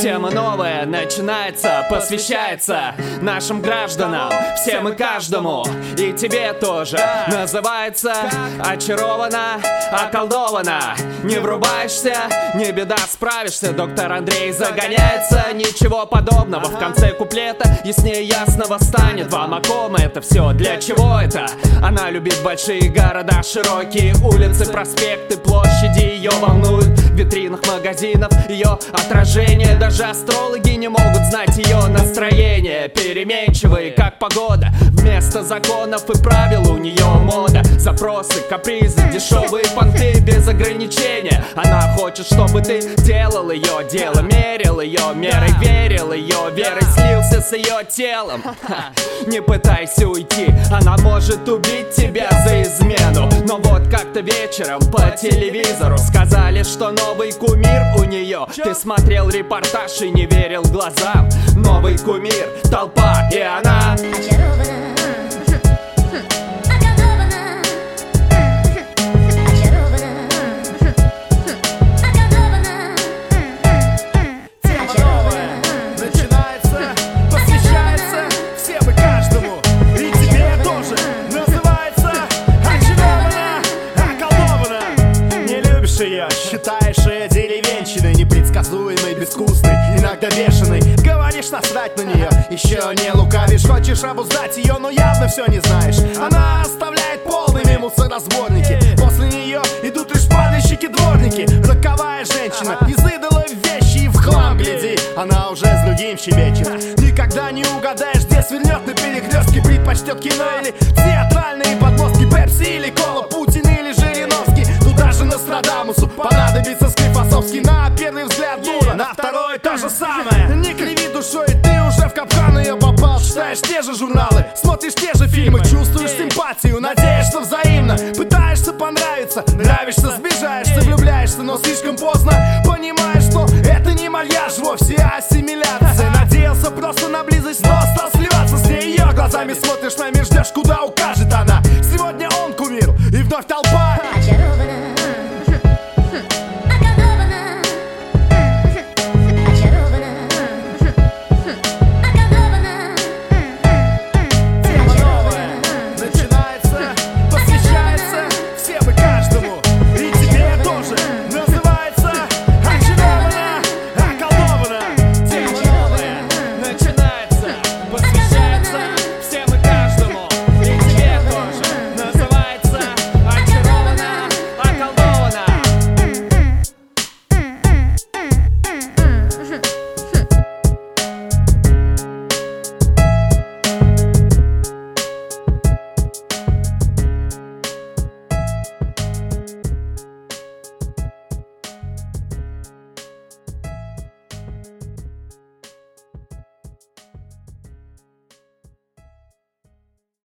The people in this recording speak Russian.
Тема новая начинается, посвящается нашим гражданам, всем и каждому, и тебе тоже. Называется «Очарована, околдована». Не врубаешься, не беда, справишься. Доктор Андрей загоняется, ничего подобного. В конце куплета яснее ясного станет вам, о ком это все, для чего это. Она любит большие города, широкие улицы, проспекты, площади. Ее волнуют в витринах магазинов ее отражение. Даже астрологи не могут знать ее настроение. Переменчивые, как погода. Вместо законов и правил у нее мода. Запросы, капризы, дешевые понты без ограничения. Она хочет, чтобы ты делал ее дело, мерил ее мерой, верил ее верой, слился с ее телом. Не пытайся уйти, она может убить тебя за измену. Но вот как-то вечером по телевизору сказали, что новый кумир у нее. Ты смотрел репортаж и не верил глазам. Новый кумир, толпа, и она очарована. Считаешь ее деревенщиной, непредсказуемой, безвкусной, иногда бешеной. Говоришь насрать на нее, еще не лукавишь. Хочешь обуздать ее, но явно все не знаешь. Она оставляет полными мусоросборники. После нее идут лишь падальщики, дворники. Роковая женщина, из идолов вещи и в хлам гляди, она уже с другим щебечет. Никогда не угадаешь, где свернет на перекрестке. Предпочтет кино или театральные подмостки, Пепси или кола, Путин или Жириновский. Тут даже Нострадамусу понадобится Склифосовский. На первый взгляд дура, на второй то же самое. Не криви душой, ты уже в капкан ее попал. Читаешь те же журналы, смотришь те же фильмы, чувствуешь симпатию, надеешься взаимно, пытаешься понравиться, нравишься, сближаешься, влюбляешься, но слишком поздно понимаешь, что это не мальяж вовсе, а ассимиляция. Надеялся просто на близость, но стал сливаться с ней. Ее глазами смотришь на мир, ждешь, куда укажет она. Сегодня он кумир, и вновь толпа Очарована.